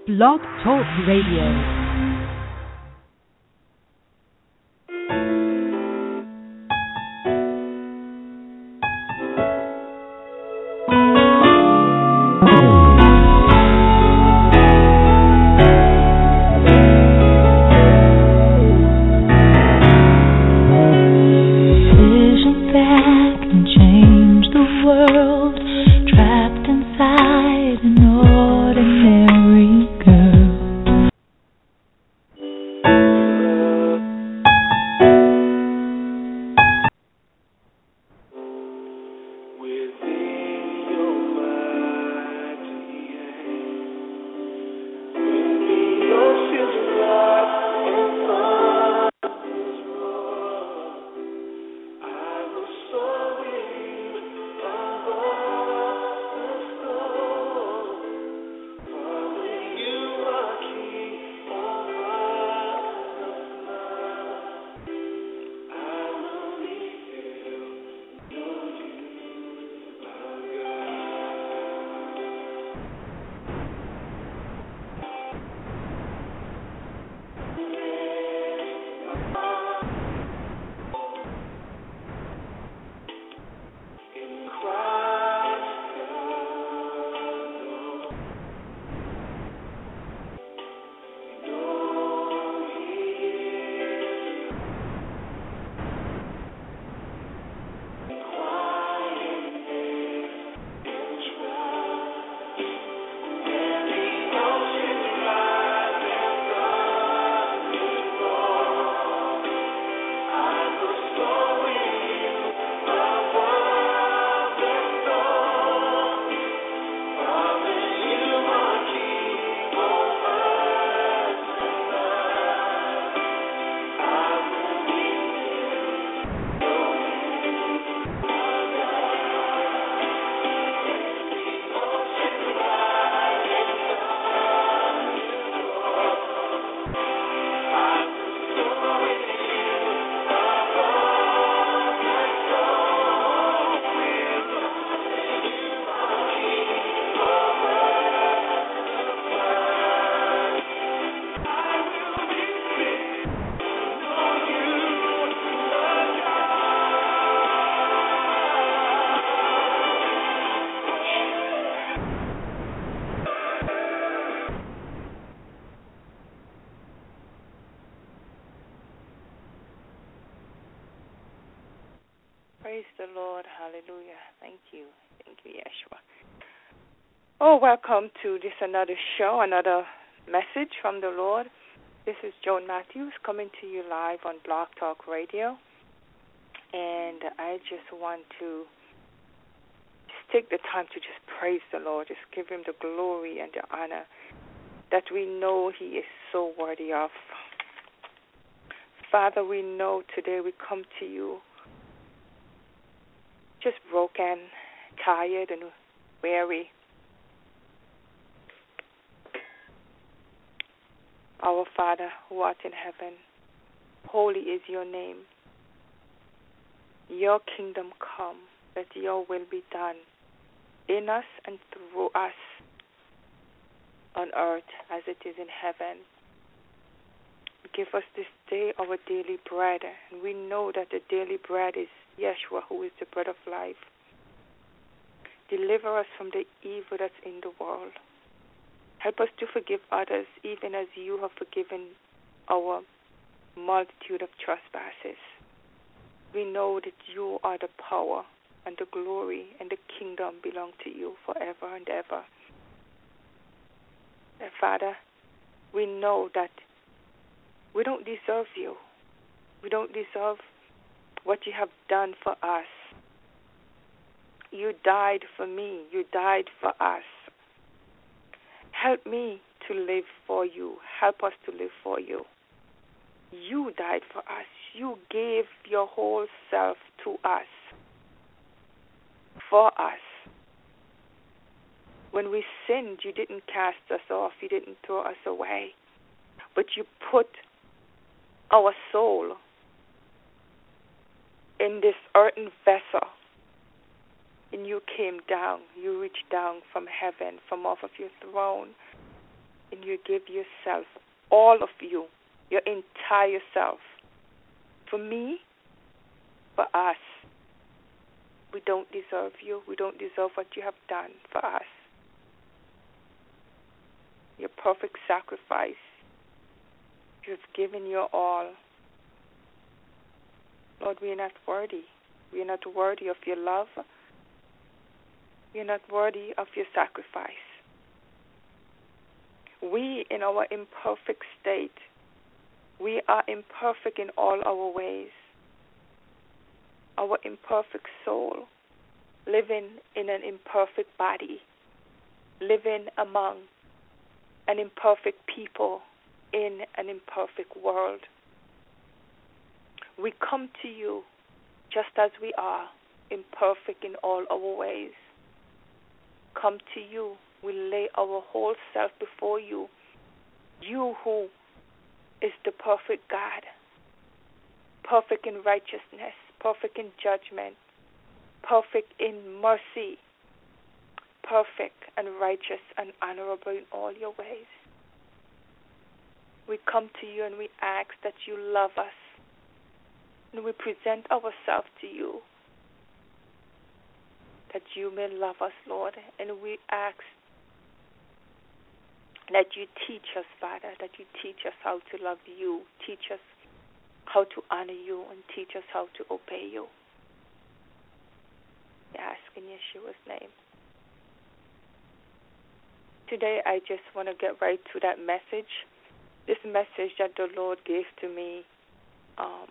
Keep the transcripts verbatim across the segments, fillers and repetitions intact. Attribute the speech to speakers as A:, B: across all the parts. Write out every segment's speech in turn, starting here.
A: Blog Talk Radio.
B: Praise the Lord. Hallelujah. Thank you. Thank you, Yeshua. Oh, welcome to this another show, another message from the Lord. This is Joan Matthews coming to you live on Blog Talk Radio. And I just want to just take the time to just praise the Lord, just give him the glory and the honor that we know he is so worthy of. Father, we know today we come to you just broken, tired, and weary. Our Father, who art in heaven, holy is your name. Your kingdom come, that your will be done in us and through us on earth as it is in heaven. Give us this day our daily bread, and we know that the daily bread is Yeshua, who is the bread of life. Deliver us from the evil that's in the world. Help us to forgive others, even as you have forgiven our multitude of trespasses. We know that you are the power and the glory and the kingdom belong to you forever and ever. And Father, we know that we don't deserve you. We don't deserve what you have done for us. You died for me. You died for us. Help me to live for you. Help us to live for you. You died for us. You gave your whole self to us, for us. When we sinned, you didn't cast us off. You didn't throw us away. But you put our soul in this earthen vessel, and you came down. You reached down from heaven, from off of your throne, and you give yourself, all of you, your entire self, for me, for us. We don't deserve you. We don't deserve what you have done for us. Your perfect sacrifice. You've given your all. Lord, we are not worthy. We are not worthy of your love. We are not worthy of your sacrifice. We, in our imperfect state, we are imperfect in all our ways. Our imperfect soul, living in an imperfect body, living among an imperfect people in an imperfect world. We come to you just as we are, imperfect in all our ways. Come to you. We lay our whole self before you. You who is the perfect God, perfect in righteousness, perfect in judgment, perfect in mercy, perfect and righteous and honorable in all your ways. We come to you and we ask that you love us. And we present ourselves to you, that you may love us, Lord. And we ask that you teach us, Father, that you teach us how to love you, teach us how to honor you, and teach us how to obey you. We ask in Yeshua's name. Today I just want to get right to that message. This message that the Lord gave to me um,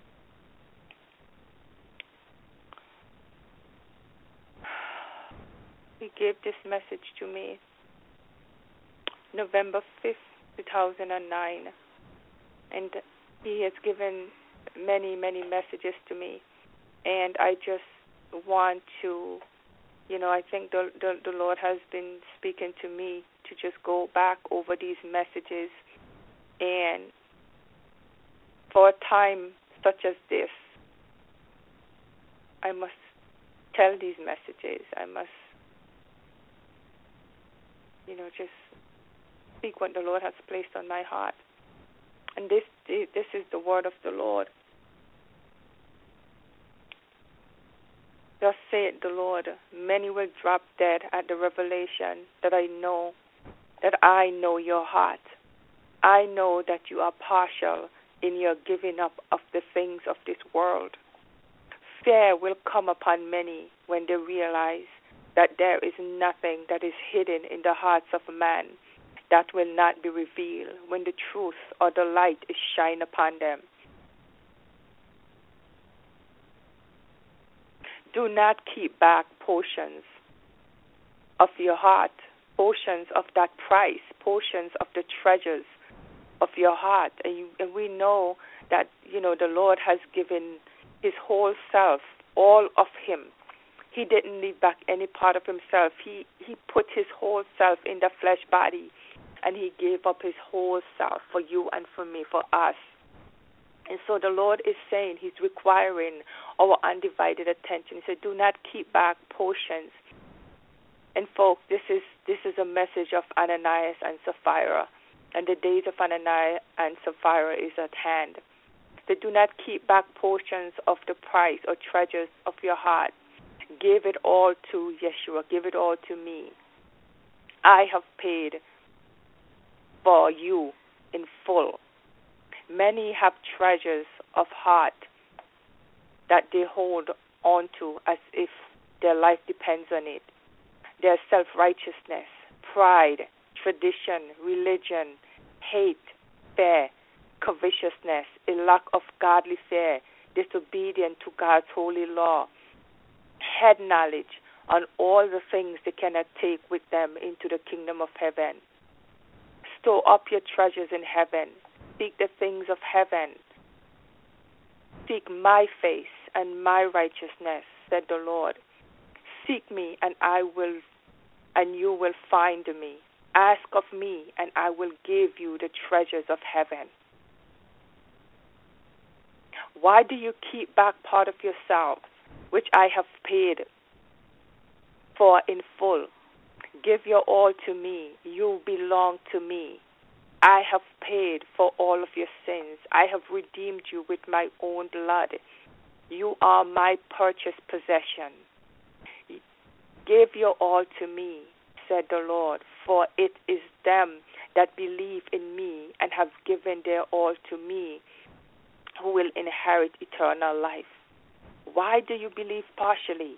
B: He gave this message to me November fifth, two thousand nine. And He has given many, many messages to me. And I just want to, you know, I think the, the, the Lord has been speaking to me to just go back over these messages. And for a time such as this, I must tell these messages. I must, you know, just speak what the Lord has placed on my heart. And this this is the word of the Lord. Thus saith the Lord, many will drop dead at the revelation that I know, that I know your heart. I know that you are partial in your giving up of the things of this world. Fear will come upon many when they realize that there is nothing that is hidden in the hearts of man that will not be revealed when the truth or the light is shined upon them. Do not keep back portions of your heart, portions of that price, portions of the treasures of your heart. And, you, and we know that, you know, the Lord has given his whole self, all of him. He didn't leave back any part of himself. He, he put his whole self in the flesh body, and he gave up his whole self for you and for me, for us. And so the Lord is saying he's requiring our undivided attention. He said, do not keep back portions. And folks, this is this is a message of Ananias and Sapphira. And the days of Ananias and Sapphira is at hand. They do not keep back portions of the price or treasures of your heart. Give it all to Yeshua. Give it all to me. I have paid for you in full. Many have treasures of heart that they hold on to as if their life depends on it. Their self-righteousness, pride, tradition, religion, hate, fear, covetousness, a lack of godly fear, disobedience to God's holy law, head knowledge on all the things they cannot take with them into the kingdom of heaven. Store up your treasures in heaven. Seek the things of heaven. Seek my face and my righteousness, said the Lord. Seek me, and I will, and you will find me. Ask of me, and I will give you the treasures of heaven. Why do you keep back part of yourself, which I have paid for in full? Give your all to me. You belong to me. I have paid for all of your sins. I have redeemed you with my own blood. You are my purchased possession. Give your all to me, said the Lord, for it is them that believe in me and have given their all to me who will inherit eternal life. Why do you believe partially?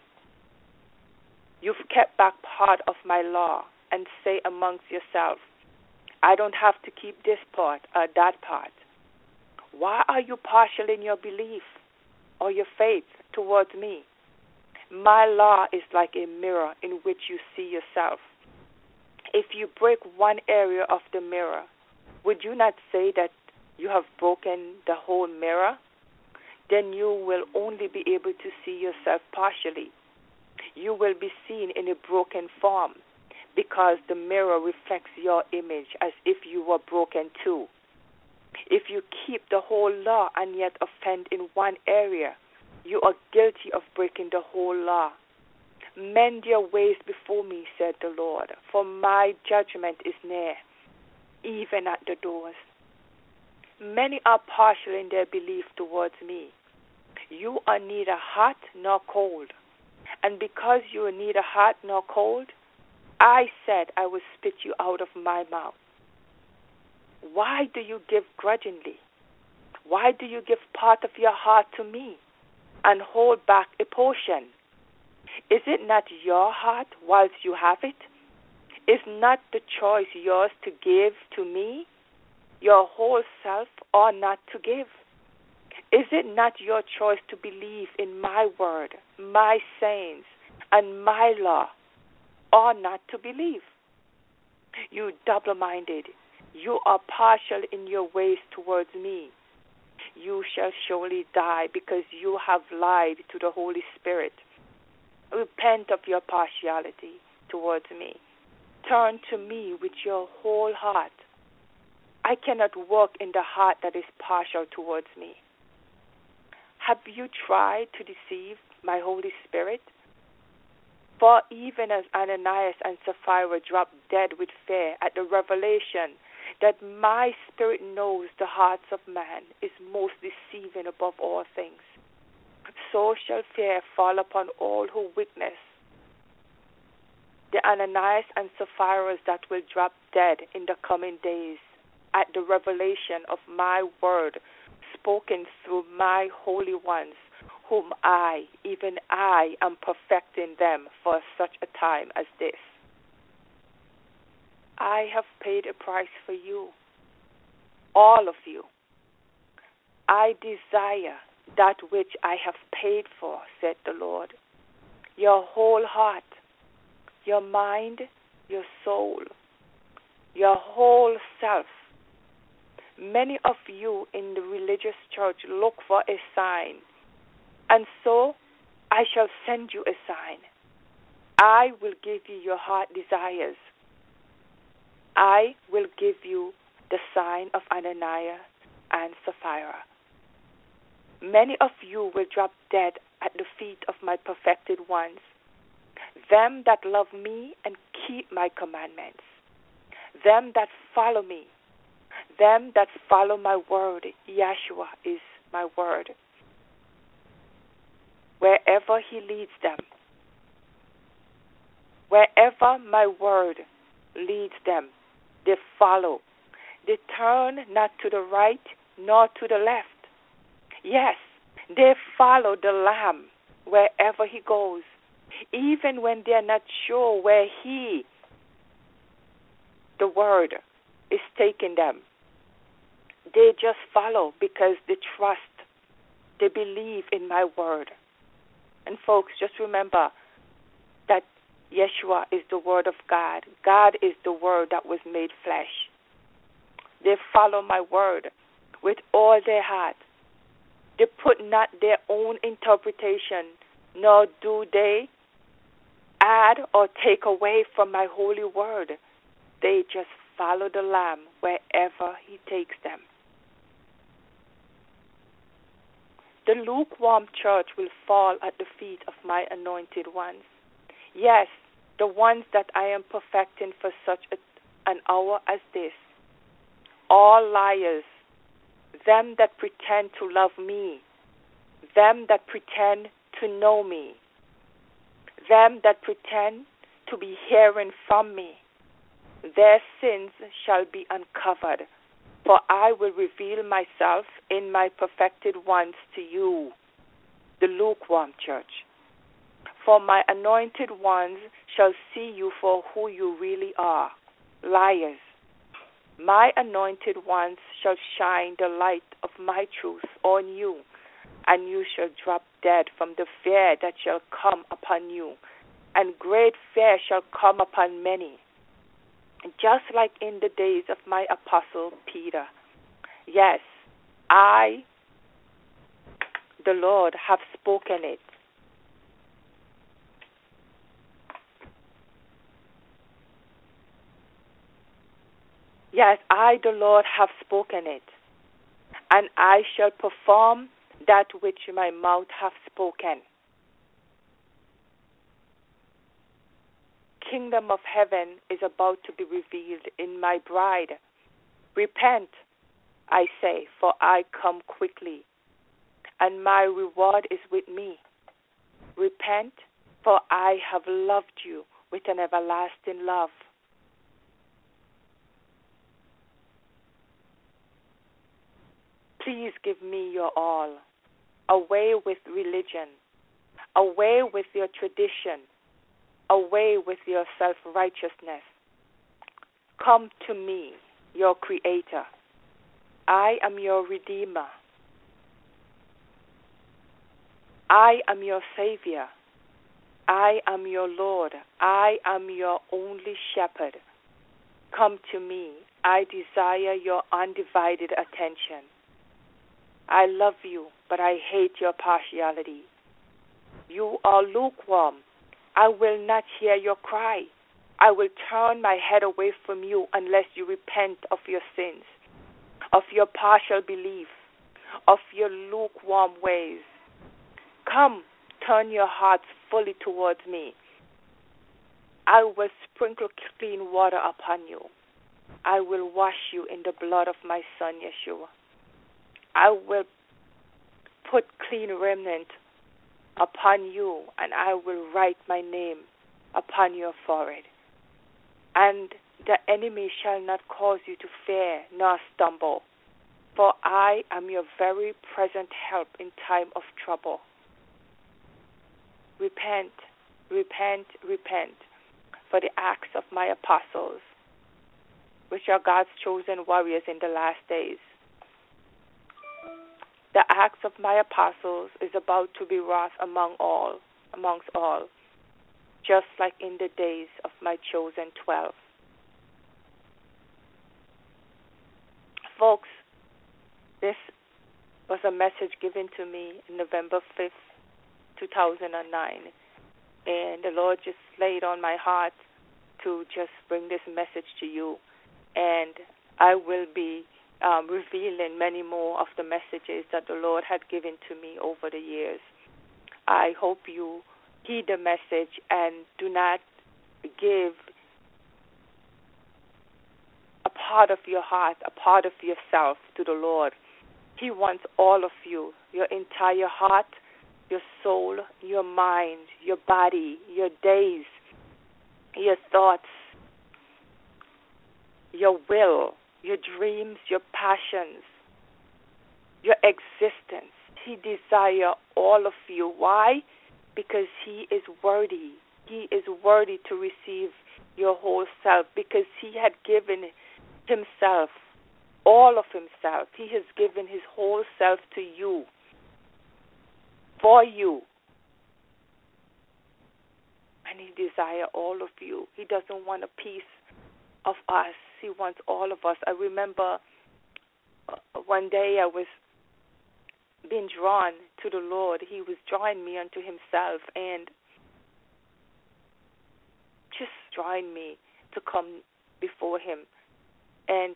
B: You've kept back part of my law and say amongst yourself, I don't have to keep this part or that part. Why are you partial in your belief or your faith towards me? My law is like a mirror in which you see yourself. If you break one area of the mirror, would you not say that you have broken the whole mirror? Then you will only be able to see yourself partially. You will be seen in a broken form because the mirror reflects your image as if you were broken too. If you keep the whole law and yet offend in one area, you are guilty of breaking the whole law. Mend your ways before me, said the Lord, for my judgment is near, even at the doors. Many are partial in their belief towards me. You are neither hot nor cold. And because you are neither hot nor cold, I said I will spit you out of my mouth. Why do you give grudgingly? Why do you give part of your heart to me and hold back a portion? Is it not your heart whilst you have it? Is not the choice yours to give to me, your whole self, or not to give? Is it not your choice to believe in my word, my sayings, and my law, or not to believe? You double-minded, you are partial in your ways towards me. You shall surely die because you have lied to the Holy Spirit. Repent of your partiality towards me. Turn to me with your whole heart. I cannot work in the heart that is partial towards me. Have you tried to deceive my Holy Spirit? For even as Ananias and Sapphira dropped dead with fear at the revelation that my spirit knows the hearts of man is most deceiving above all things, so shall fear fall upon all who witness. The Ananias and Sapphira that will drop dead in the coming days at the revelation of my word spoken through my holy ones, whom I, even I, am perfecting them for such a time as this. I have paid a price for you, all of you. I desire that which I have paid for, said the Lord, your whole heart, your mind, your soul, your whole self. Many of you in the religious church look for a sign, and so I shall send you a sign. I will give you your heart desires. I will give you the sign of Ananias and Sapphira. Many of you will drop dead at the feet of my perfected ones, them that love me and keep my commandments, them that follow me, them that follow my word. Yeshua is my word. Wherever he leads them, wherever my word leads them, they follow. They turn not to the right nor to the left. Yes, they follow the Lamb wherever he goes, even when they are not sure where he, the word, is taking them. They just follow because they trust, they believe in my word. And folks, just remember that Yeshua is the word of God. God is the word that was made flesh. They follow my word with all their heart. They put not their own interpretation, nor do they add or take away from my holy word. They just follow the Lamb wherever he takes them. The lukewarm church will fall at the feet of my anointed ones. Yes, the ones that I am perfecting for such a, an hour as this. All liars, them that pretend to love me, them that pretend to know me, them that pretend to be hearing from me, their sins shall be uncovered, for I will reveal myself in my perfected ones to you, the lukewarm church. For my anointed ones shall see you for who you really are, liars. My anointed ones shall shine the light of my truth on you, and you shall drop dead from the fear that shall come upon you, and great fear shall come upon many. Just like in the days of my apostle Peter. Yes, I, the Lord, have spoken it. Yes, I, the Lord, have spoken it, and I shall perform that which my mouth hath spoken. Kingdom of heaven is about to be revealed in my bride. Repent, I say, for I come quickly, and my reward is with me. Repent, for I have loved you with an everlasting love. Please give me your all. Away with religion. Away with your tradition. Away with your self-righteousness. Come to me, your Creator. I am your Redeemer. I am your Savior. I am your Lord. I am your only Shepherd. Come to me. I desire your undivided attention. I love you, but I hate your partiality. You are lukewarm. I will not hear your cry. I will turn my head away from you unless you repent of your sins, of your partial belief, of your lukewarm ways. Come, turn your hearts fully towards me. I will sprinkle clean water upon you. I will wash you in the blood of my Son, Yeshua. I will put clean remnant upon you, and I will write my name upon your forehead. And the enemy shall not cause you to fear nor stumble, for I am your very present help in time of trouble. Repent, repent, repent, for the acts of my apostles, which are God's chosen warriors in the last days. The acts of my apostles is about to be wrought among all, amongst all, just like in the days of my chosen twelve. Folks, this was a message given to me on November fifth, two thousand nine, and the Lord just laid on my heart to just bring this message to you, and I will be Um, revealing many more of the messages that the Lord had given to me over the years. I hope you heed the message and do not give a part of your heart, a part of yourself to the Lord. He wants all of you, your entire heart, your soul, your mind, your body, your days, your thoughts, your will, your dreams, your passions, your existence. He desires all of you. Why? Because he is worthy. He is worthy to receive your whole self, because he had given himself, all of himself. He has given his whole self to you, for you. And he desires all of you. He doesn't want a piece of us. He wants all of us. I remember one day I was being drawn to the Lord. He was drawing me unto himself and just drawing me to come before him. And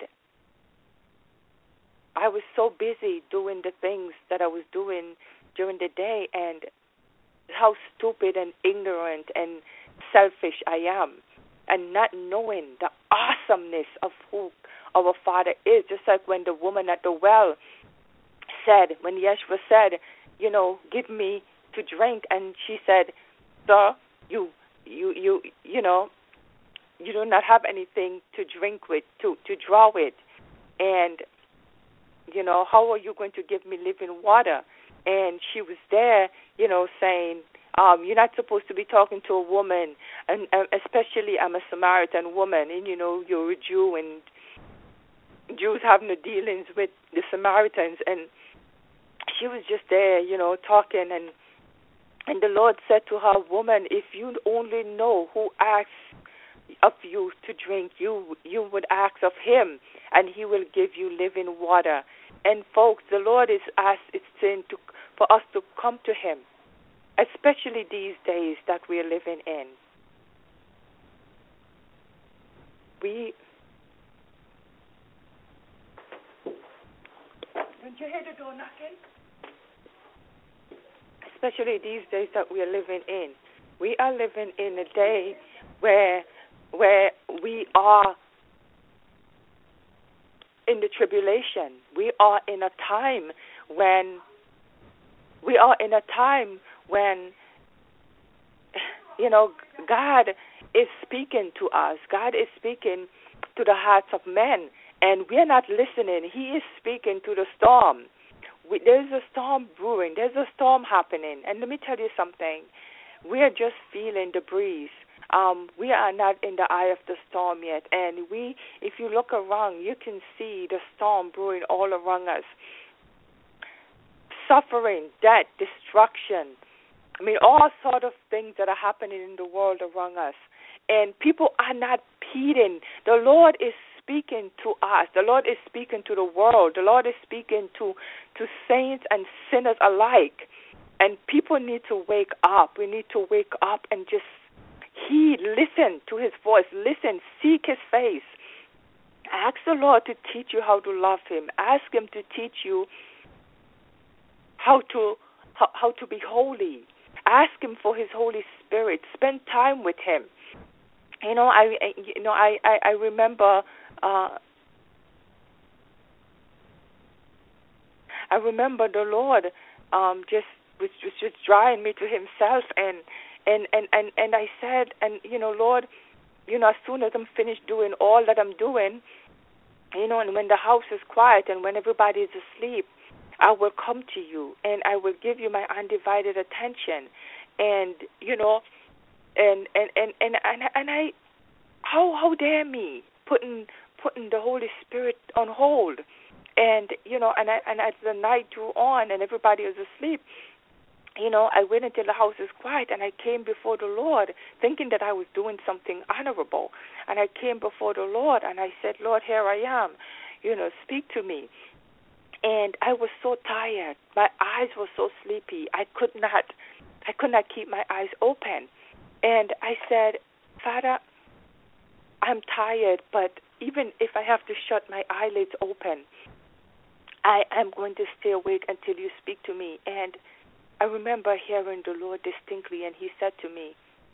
B: I was so busy doing the things that I was doing during the day, and how stupid and ignorant and selfish I am, and not knowing the awesomeness of who our Father is. Just like when the woman at the well said, when Yeshua said, you know, give me to drink, and she said, sir, you, you, you, you know, you do not have anything to drink with, to, to draw with, and, you know, how are you going to give me living water? And she was there, you know, saying, um, you're not supposed to be talking to a woman, and uh, especially I'm a Samaritan woman, and, you know, you're a Jew, and Jews have no dealings with the Samaritans, and she was just there, you know, talking, and and the Lord said to her, woman, if you only know who asks of you to drink, you you would ask of him, and he will give you living water. And folks, the Lord is asked, it's saying to, for us to come to him, especially these days that we are living in. We, don't you hear the door knocking? Especially these days that we are living in. We are living in a day where where we are in the tribulation. We are in a time when we are in a time when you know God is speaking to us. God is speaking to the hearts of men, and we're not listening. He is speaking to the storm. We, there's a storm brewing. There's a storm happening. And let me tell you something. We are just feeling the breeze. Um, we are not in the eye of the storm yet. And we, if you look around, you can see the storm brewing all around us. Suffering, death, destruction. I mean, all sort of things that are happening in the world around us. And people are not heeding. The Lord is speaking to us. The Lord is speaking to the world. The Lord is speaking to, to saints and sinners alike. And people need to wake up. We need to wake up and just heed, listen to his voice. Listen, seek his face. Ask the Lord to teach you how to love him. Ask him to teach you how to how, how to be holy. Ask him for his Holy Spirit. Spend time with him. You know, I you know I, I, I remember uh, I remember the Lord um, just was, was just drawing me to himself, and and, and, and and I said, and you know, Lord, you know, as soon as I'm finished doing all that I'm doing, you know, and when the house is quiet and when everybody is asleep, I will come to you and I will give you my undivided attention, and you know. And and, and, and, and and I, how how dare me putting putting the Holy Spirit on hold, and you know, and I, and as the night drew on and everybody was asleep, you know, I went until the house is quiet, and I came before the Lord, thinking that I was doing something honorable, and I came before the Lord and I said, Lord, here I am, you know, speak to me. And I was so tired, my eyes were so sleepy, I could not, I could not keep my eyes open. And I said, Father, I'm tired, but even if I have to shut my eyelids open, I am going to stay awake until you speak to me. And I remember hearing the Lord distinctly, and he said to me,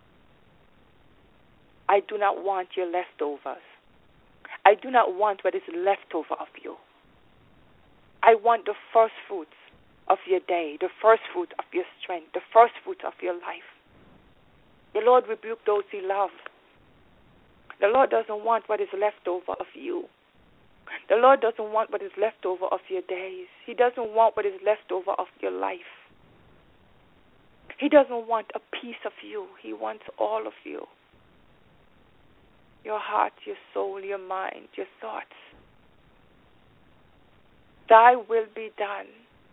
B: I do not want your leftovers. I do not want what is left over of you. I want the first fruits of your day, the first fruit of your strength, the first fruit of your life. The Lord rebuked those he loves. The Lord doesn't want what is left over of you. The Lord doesn't want what is left over of your days. He doesn't want what is left over of your life. He doesn't want a piece of you. He wants all of you. Your heart, your soul, your mind, your thoughts. Thy will be done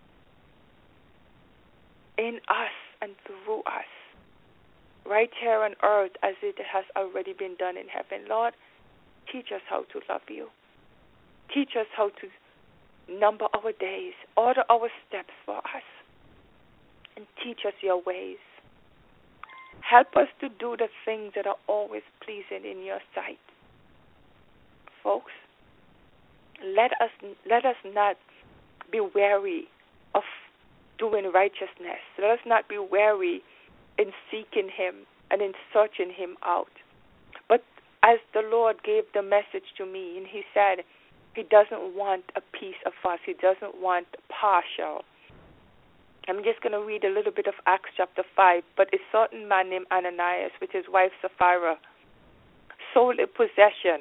B: in us and through us, right here on earth as it has already been done in heaven. Lord, teach us how to love you. Teach us how to number our days, order our steps for us, and teach us your ways. Help us to do the things that are always pleasing in your sight. Folks, let us let us not be weary of doing righteousness. Let us not be weary in seeking him. and in searching him out. But as the Lord gave the message to me, and he said he doesn't want a piece of us. He doesn't want partial. I'm just going to read a little bit of Acts chapter five. But a certain man named Ananias, with his wife Sapphira, sold a possession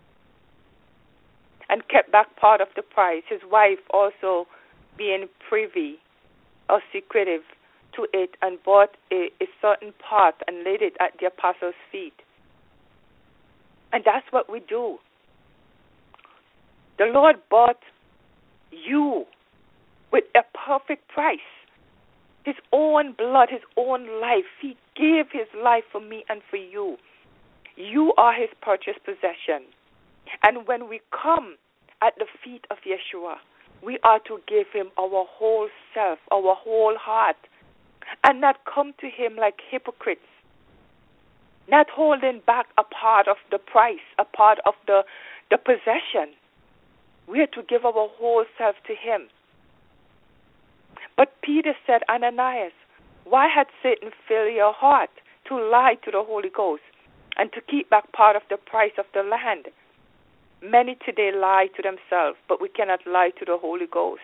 B: and kept back part of the price. His wife also being privy or secretive to it, and bought a, a certain part and laid it at the apostles' feet. And that's what we do. The Lord bought you with a perfect price. His own blood, his own life. He gave his life for me and for you. You are his purchased possession. And when we come at the feet of Yeshua, we are to give him our whole self, our whole heart, and not come to him like hypocrites, not holding back a part of the price, a part of the, the possession. We are to give our whole self to him. But Peter said, Ananias, why had Satan filled your heart to lie to the Holy Ghost and to keep back part of the price of the land? Many today lie to themselves, but we cannot lie to the Holy Ghost.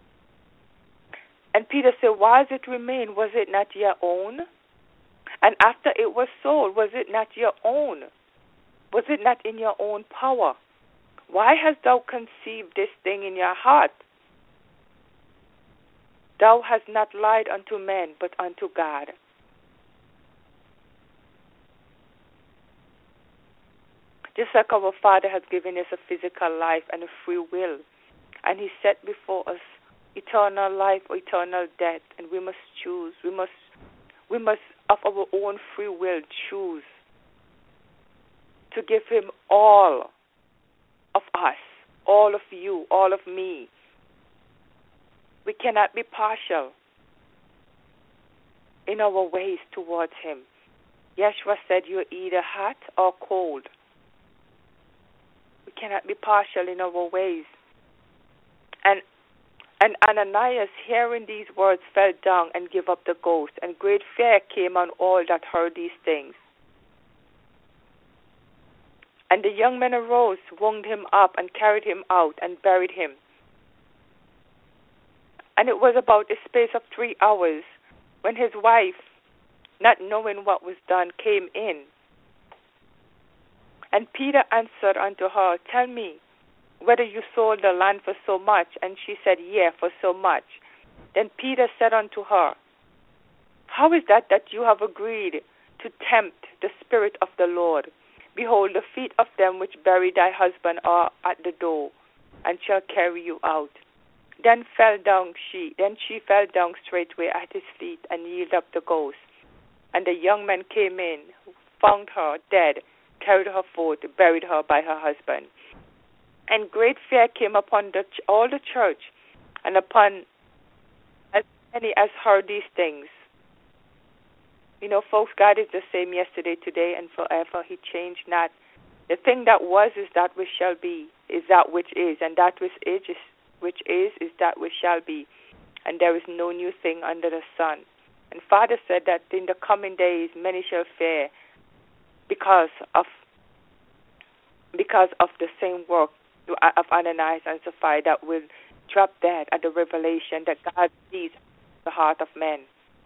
B: And Peter said, why does it remain? Was it not your own? And after it was sold, was it not your own? Was it not in your own power? Why hast thou conceived this thing in your heart? Thou hast not lied unto men, but unto God. Just like our Father has given us a physical life and a free will, and he set before us eternal life or eternal death, and we must choose. We must, we must, of our own free will, choose to give him all of us, all of you, all of me. We cannot be partial in our ways towards him. Yeshua said, you're either hot or cold. We cannot be partial in our ways. And and Ananias, hearing these words, fell down and gave up the ghost, and great fear came on all that heard these things. And the young men arose, wound him up, and carried him out, and buried him. And it was about a space of three hours when his wife, not knowing what was done, came in. And Peter answered unto her, tell me, whether you sold the land for so much? And she said, yea, for so much. Then Peter said unto her, how is that that you have agreed to tempt the Spirit of the Lord? Behold, the feet of them which buried thy husband are at the door, and shall carry you out. Then fell down she, then she fell down straightway at his feet, and yielded up the ghost. And the young men came in, found her dead, carried her forth, buried her by her husband. And great fear came upon the, all the church, and upon as many as heard these things. You know, folks, God is the same yesterday, today, and forever. He changed not. The thing that was is that which shall be, is that which is, and that which is, is which is, is that which shall be. And there is no new thing under the sun. And Father said that in the coming days many shall fear because of because of the same work of Ananias and Sapphira that will drop dead at the revelation that God sees the heart of men.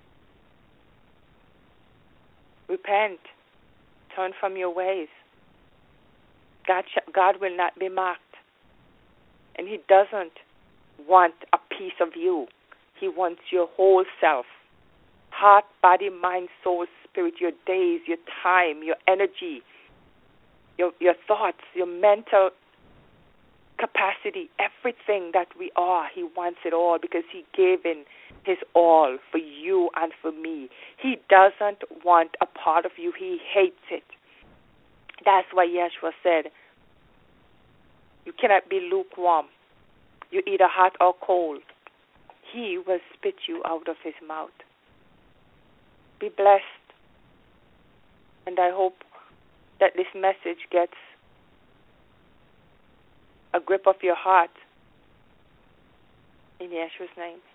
B: Repent. Turn from your ways. God, God will not be mocked. And he doesn't want a piece of you. He wants your whole self. Heart, body, mind, soul, spirit, your days, your time, your energy, your, your thoughts, your mental capacity, everything that we are. He wants it all because he gave in his all for you and for me. He doesn't want a part of you. He hates it. That's why Yeshua said, you cannot be lukewarm. You're either hot or cold. He will spit you out of his mouth. Be blessed. And I hope that this message gets a grip of your heart. In Yeshua's name.